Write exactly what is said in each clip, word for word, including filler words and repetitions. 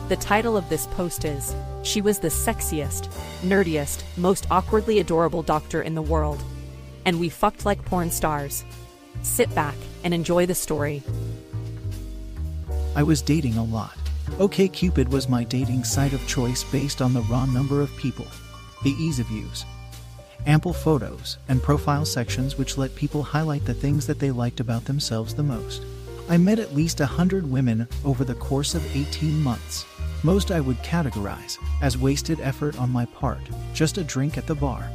The title of this post is, "She was the sexiest, nerdiest, most awkwardly adorable doctor in the world. And we fucked like porn stars." Sit back and enjoy the story. I was dating a lot. OkCupid was my dating site of choice based on the raw number of people, the ease of use, ample photos, and profile sections which let people highlight the things that they liked about themselves the most. I met at least a hundred women over the course of eighteen months. Most I would categorize as wasted effort on my part, just a drink at the bar,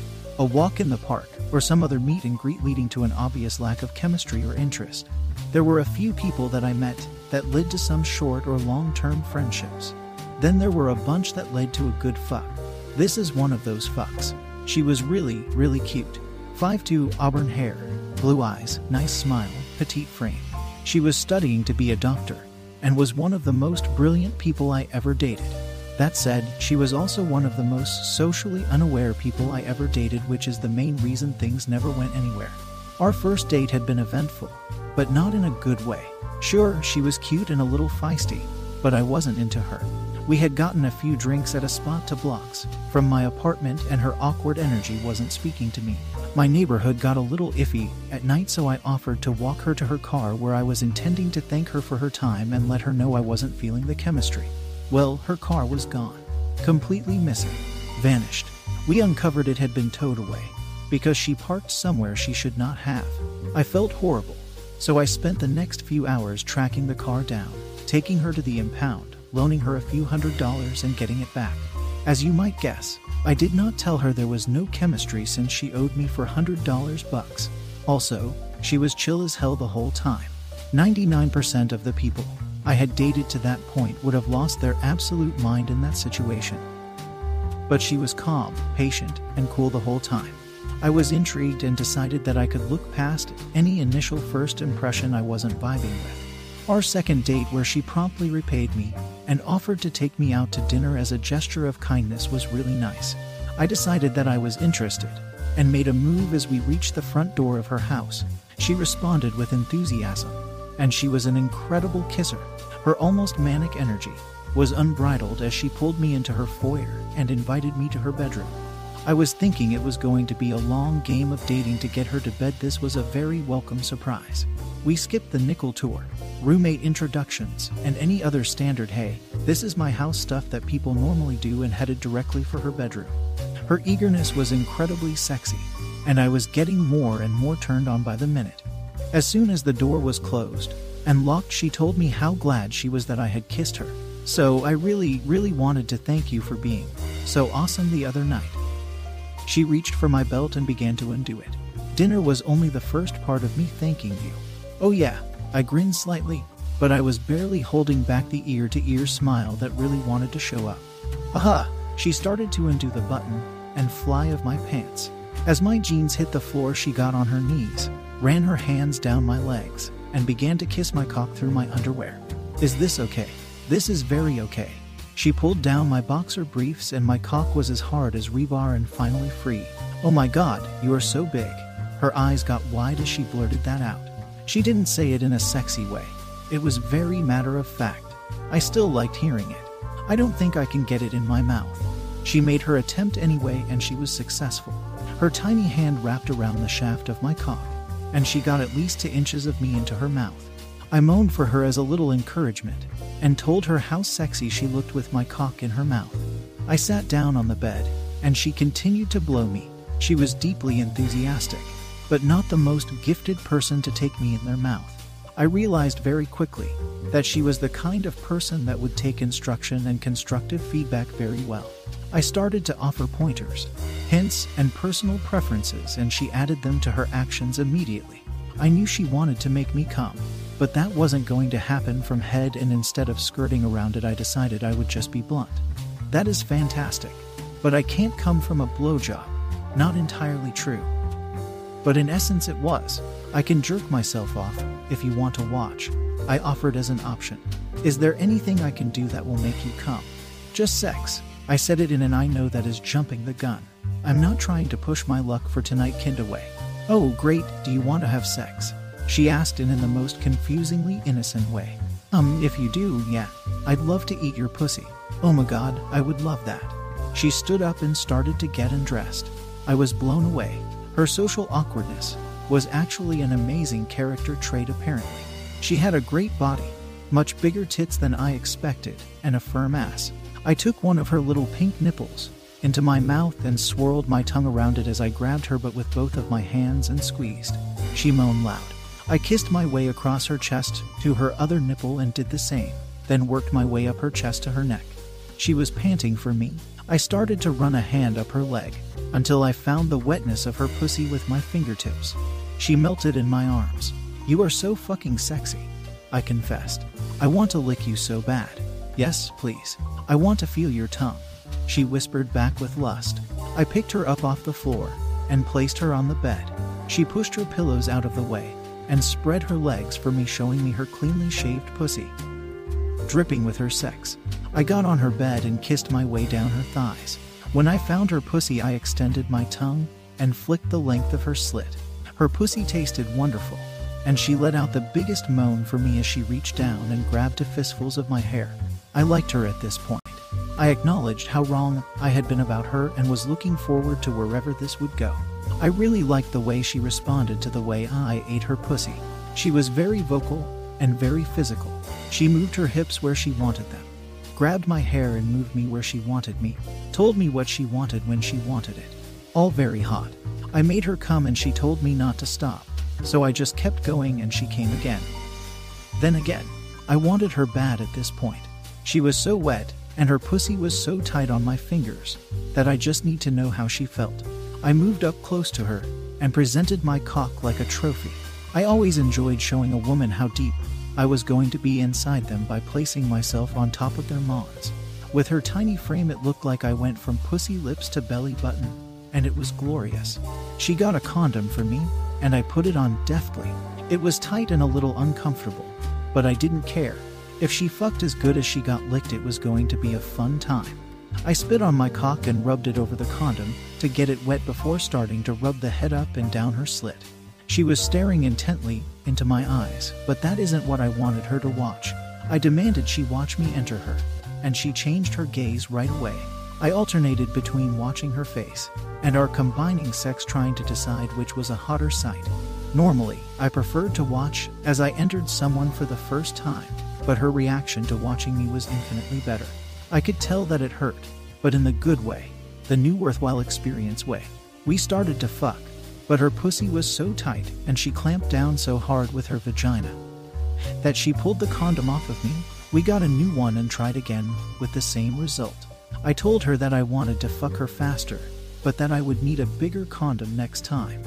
a walk in the park, or some other meet and greet leading to an obvious lack of chemistry or interest. There were a few people that I met that led to some short or long-term friendships. Then there were a bunch that led to a good fuck. This is one of those fucks. She was really, really cute. five foot two, auburn hair, blue eyes, nice smile, petite frame. She was studying to be a doctor, and was one of the most brilliant people I ever dated. That said, she was also one of the most socially unaware people I ever dated, which is the main reason things never went anywhere. Our first date had been eventful, but not in a good way. Sure, she was cute and a little feisty, but I wasn't into her. We had gotten a few drinks at a spot two blocks from my apartment, and her awkward energy wasn't speaking to me. My neighborhood got a little iffy at night, so I offered to walk her to her car, where I was intending to thank her for her time and let her know I wasn't feeling the chemistry. Well, her car was gone. Completely missing. Vanished. We uncovered it had been towed away, because she parked somewhere she should not have. I felt horrible, so I spent the next few hours tracking the car down, taking her to the impound, loaning her a few hundred dollars and getting it back. As you might guess, I did not tell her there was no chemistry since she owed me for one hundred dollars bucks. Also, she was chill as hell the whole time. ninety-nine percent of the people I had dated to that point would have lost their absolute mind in that situation. But she was calm, patient, and cool the whole time. I was intrigued and decided that I could look past any initial first impression I wasn't vibing with. Our second date, where she promptly repaid me and offered to take me out to dinner as a gesture of kindness, was really nice. I decided that I was interested and made a move as we reached the front door of her house. She responded with enthusiasm, and she was an incredible kisser. Her almost manic energy was unbridled as she pulled me into her foyer and invited me to her bedroom. I was thinking it was going to be a long game of dating to get her to bed. This was a very welcome surprise. We skipped the nickel tour, roommate introductions, and any other standard "hey, this is my house" stuff that people normally do, and headed directly for her bedroom. Her eagerness was incredibly sexy, and I was getting more and more turned on by the minute. As soon as the door was closed and locked, she told me how glad she was that I had kissed her. "So I really, really wanted to thank you for being so awesome the other night." She reached for my belt and began to undo it. "Dinner was only the first part of me thanking you." "Oh yeah," I grinned slightly, but I was barely holding back the ear-to-ear smile that really wanted to show up. "Aha!" She started to undo the button and fly of my pants. As my jeans hit the floor, she got on her knees, ran her hands down my legs, and began to kiss my cock through my underwear. "Is this okay?" "This is very okay." She pulled down my boxer briefs, and my cock was as hard as rebar and finally free. "Oh my god, you are so big." Her eyes got wide as she blurted that out. She didn't say it in a sexy way. It was very matter of fact. I still liked hearing it. "I don't think I can get it in my mouth." She made her attempt anyway, and she was successful. Her tiny hand wrapped around the shaft of my cock, and she got at least two inches of me into her mouth. I moaned for her as a little encouragement, and told her how sexy she looked with my cock in her mouth. I sat down on the bed, and she continued to blow me. She was deeply enthusiastic, but not the most gifted person to take me in their mouth. I realized very quickly that she was the kind of person that would take instruction and constructive feedback very well. I started to offer pointers, hints, and personal preferences, and she added them to her actions immediately. I knew she wanted to make me come, but that wasn't going to happen from head, and instead of skirting around it, I decided I would just be blunt. "That is fantastic, but I can't come from a blowjob." Not entirely true, but in essence it was. "I can jerk myself off if you want to watch," I offered as an option. "Is there anything I can do that will make you come?" "Just sex." I said it in an "I know that is jumping the gun. I'm not trying to push my luck for tonight" kind of way. "Oh great, do you want to have sex?" she asked, in, in the most confusingly innocent way. Um, if you do, yeah, I'd love to eat your pussy. Oh my god, I would love that. She stood up and started to get undressed. I was blown away. Her social awkwardness was actually an amazing character trait apparently. She had a great body, much bigger tits than I expected, and a firm ass. I took one of her little pink nipples into my mouth and swirled my tongue around it as I grabbed her but with both of my hands and squeezed. She moaned loud. I kissed my way across her chest to her other nipple and did the same, then worked my way up her chest to her neck. She was panting for me. I started to run a hand up her leg until I found the wetness of her pussy with my fingertips. She melted in my arms. You are so fucking sexy, I confessed. I want to lick you so bad. Yes, please. I want to feel your tongue, she whispered back with lust. I picked her up off the floor and placed her on the bed. She pushed her pillows out of the way and spread her legs for me, showing me her cleanly shaved pussy, dripping with her sex. I got on her bed and kissed my way down her thighs. When I found her pussy, I extended my tongue and flicked the length of her slit. Her pussy tasted wonderful, and she let out the biggest moan for me as she reached down and grabbed two fistfuls of my hair. I liked her at this point. I acknowledged how wrong I had been about her and was looking forward to wherever this would go. I really liked the way she responded to the way I ate her pussy. She was very vocal and very physical. She moved her hips where she wanted them, grabbed my hair and moved me where she wanted me, told me what she wanted when she wanted it. All very hot. I made her come and she told me not to stop, so I just kept going and she came again. Then again. I wanted her bad at this point. She was so wet and her pussy was so tight on my fingers that I just need to know how she felt. I moved up close to her and presented my cock like a trophy. I always enjoyed showing a woman how deep I was going to be inside them by placing myself on top of their mons. With her tiny frame, it looked like I went from pussy lips to belly button, and it was glorious. She got a condom for me, and I put it on deftly. It was tight and a little uncomfortable, but I didn't care. If she fucked as good as she got licked, it was going to be a fun time. I spit on my cock and rubbed it over the condom to get it wet before starting to rub the head up and down her slit. She was staring intently into my eyes, but that isn't what I wanted her to watch. I demanded she watch me enter her, and she changed her gaze right away. I alternated between watching her face and our combining sex, trying to decide which was a hotter sight. Normally, I preferred to watch as I entered someone for the first time, but her reaction to watching me was infinitely better. I could tell that it hurt, but in the good way, the new worthwhile experience way. We started to fuck, but her pussy was so tight and she clamped down so hard with her vagina that she pulled the condom off of me. We got a new one and tried again with the same result. I told her that I wanted to fuck her faster, but that I would need a bigger condom next time.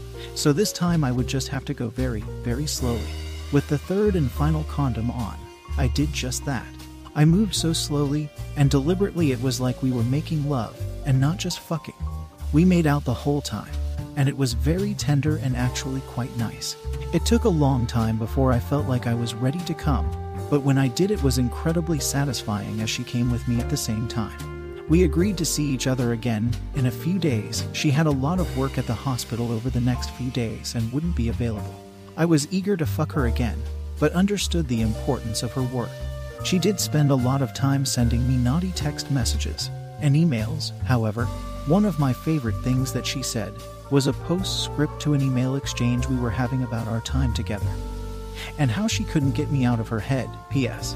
So this time I would just have to go very, very slowly. With the third and final condom on, I did just that. I moved so slowly and deliberately it was like we were making love and not just fucking. We made out the whole time, and it was very tender and actually quite nice. It took a long time before I felt like I was ready to come, but when I did, it was incredibly satisfying as she came with me at the same time. We agreed to see each other again in a few days. She had a lot of work at the hospital over the next few days and wouldn't be available. I was eager to fuck her again, but understood the importance of her work. She did spend a lot of time sending me naughty text messages and emails. However, one of my favorite things that she said was a postscript to an email exchange we were having about our time together, and how she couldn't get me out of her head. P S.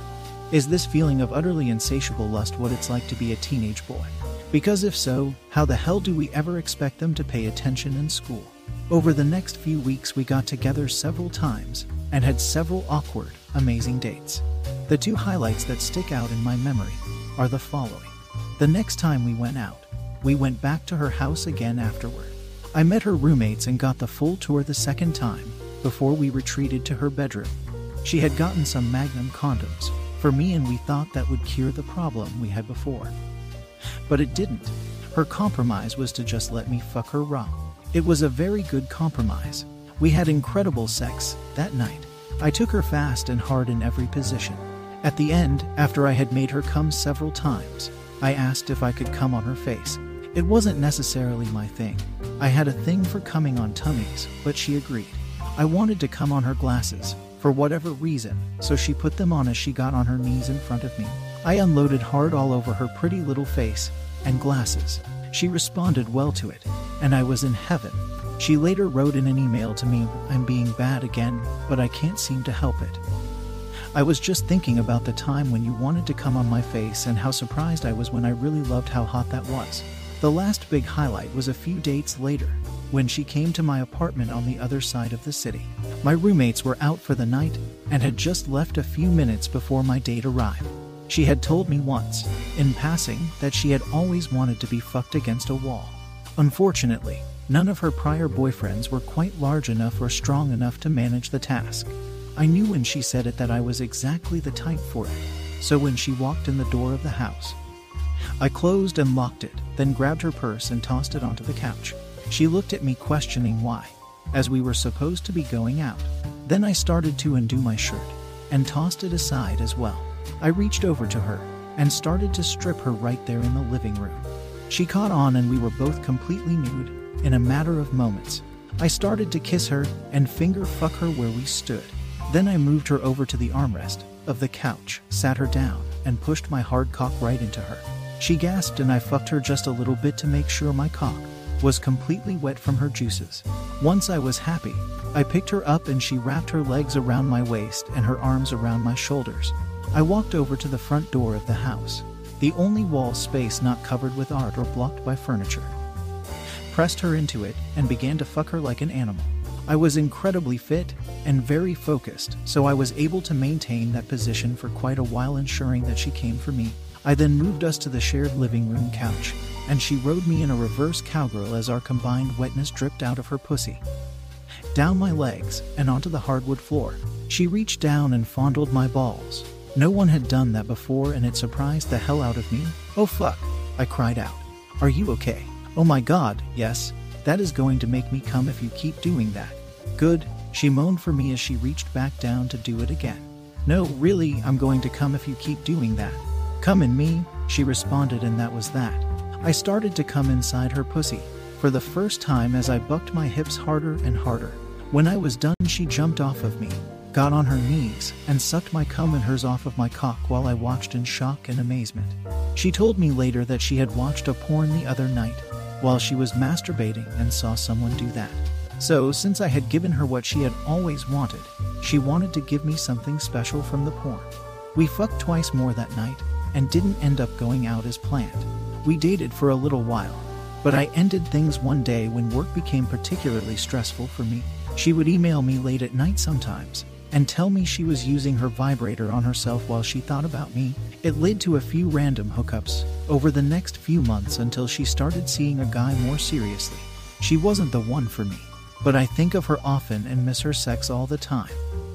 Is this feeling of utterly insatiable lust what it's like to be a teenage boy? Because if so, how the hell do we ever expect them to pay attention in school? Over the next few weeks we got together several times and had several awkward, amazing dates. The two highlights that stick out in my memory are the following. The next time we went out, we went back to her house again afterward. I met her roommates and got the full tour the second time before we retreated to her bedroom. She had gotten some Magnum condoms for me and we thought that would cure the problem we had before. But it didn't. Her compromise was to just let me fuck her raw. It was a very good compromise. We had incredible sex that night. I took her fast and hard in every position. At the end, after I had made her come several times, I asked if I could come on her face. It wasn't necessarily my thing. I had a thing for coming on tummies, but she agreed. I wanted to come on her glasses, for whatever reason, so she put them on as she got on her knees in front of me. I unloaded hard all over her pretty little face and glasses. She responded well to it, and I was in heaven. She later wrote in an email to me, "I'm being bad again, but I can't seem to help it. I was just thinking about the time when you wanted to come on my face and how surprised I was when I really loved how hot that was." The last big highlight was a few dates later, when she came to my apartment on the other side of the city. My roommates were out for the night and had just left a few minutes before my date arrived. She had told me once, in passing, that she had always wanted to be fucked against a wall. Unfortunately, none of her prior boyfriends were quite large enough or strong enough to manage the task. I knew when she said it that I was exactly the type for it, so when she walked in the door of the house, I closed and locked it, then grabbed her purse and tossed it onto the couch. She looked at me questioning why, as we were supposed to be going out. Then I started to undo my shirt and tossed it aside as well. I reached over to her and started to strip her right there in the living room. She caught on and we were both completely nude in a matter of moments. I started to kiss her and finger fuck her where we stood. Then I moved her over to the armrest of the couch, sat her down, and pushed my hard cock right into her. She gasped and I fucked her just a little bit to make sure my cock was completely wet from her juices. Once I was happy, I picked her up and she wrapped her legs around my waist and her arms around my shoulders. I walked over to the front door of the house, the only wall space not covered with art or blocked by furniture, pressed her into it, and began to fuck her like an animal. I was incredibly fit and very focused, so I was able to maintain that position for quite a while, ensuring that she came for me. I then moved us to the shared living room couch, and she rode me in a reverse cowgirl as our combined wetness dripped out of her pussy, down my legs, and onto the hardwood floor. She reached down and fondled my balls. No one had done that before, and it surprised the hell out of me. "Oh fuck," I cried out. "Are you okay?" "Oh my god, yes. That is going to make me come if you keep doing that." "Good," she moaned for me as she reached back down to do it again. "No, really, I'm going to come if you keep doing that." "Come in me," she responded, and that was that. I started to come inside her pussy for the first time as I bucked my hips harder and harder. When I was done, she jumped off of me, got on her knees, and sucked my cum and hers off of my cock while I watched in shock and amazement. She told me later that she had watched a porn the other night while she was masturbating and saw someone do that. So, since I had given her what she had always wanted, she wanted to give me something special from the porn. We fucked twice more that night and didn't end up going out as planned. We dated for a little while, but I ended things one day when work became particularly stressful for me. She would email me late at night sometimes and tell me she was using her vibrator on herself while she thought about me. It led to a few random hookups over the next few months until she started seeing a guy more seriously. She wasn't the one for me, but I think of her often and miss her sex all the time.